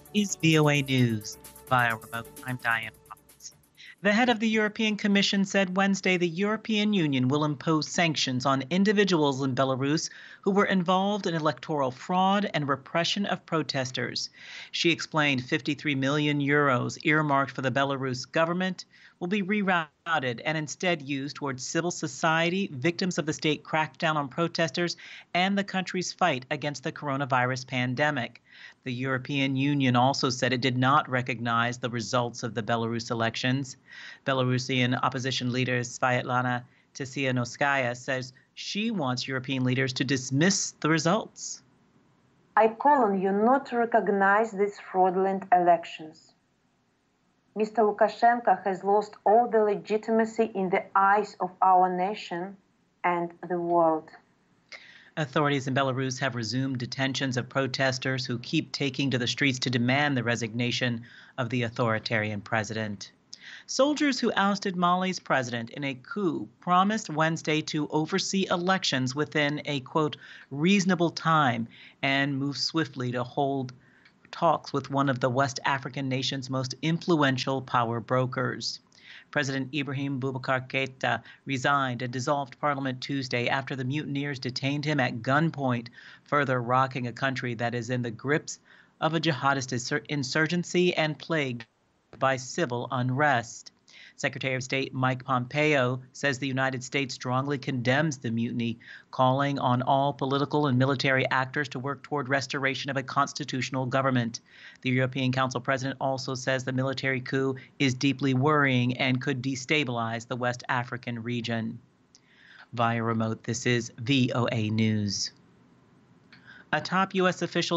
Is VOA News via remote. I'm Diane Fox. The head of the European Commission said Wednesday the European Union will impose sanctions on individuals in Belarus who were involved in electoral fraud and repression of protesters. She explained 53 million euros earmarked for the Belarus government will be rerouted and instead used towards civil society, victims of the state crackdown on protesters, and the country's fight against the coronavirus pandemic. The European Union also said it did not recognize the results of the Belarus elections. Belarusian opposition leader Svyatlana Tsikhanouskaya says she wants European leaders to dismiss the results. I call on you not to recognize these fraudulent elections. Mr. Lukashenko has lost all the legitimacy in the eyes of our nation and the world. Authorities in Belarus have resumed detentions of protesters who keep taking to the streets to demand the resignation of the authoritarian president. Soldiers who ousted Mali's president in a coup promised Wednesday to oversee elections within a, quote, reasonable time and move swiftly to hold talks with one of the West African nation's most influential power brokers. President Ibrahim Boubacar Keita resigned and dissolved parliament Tuesday after the mutineers detained him at gunpoint, further rocking a country that is in the grips of a jihadist insurgency and plagued by civil unrest. Secretary of State Mike Pompeo says the United States strongly condemns the mutiny, calling on all political and military actors to work toward restoration of a constitutional government. The European Council president also says the military coup is deeply worrying and could destabilize the West African region. Via remote, this is VOA News. A top U.S. official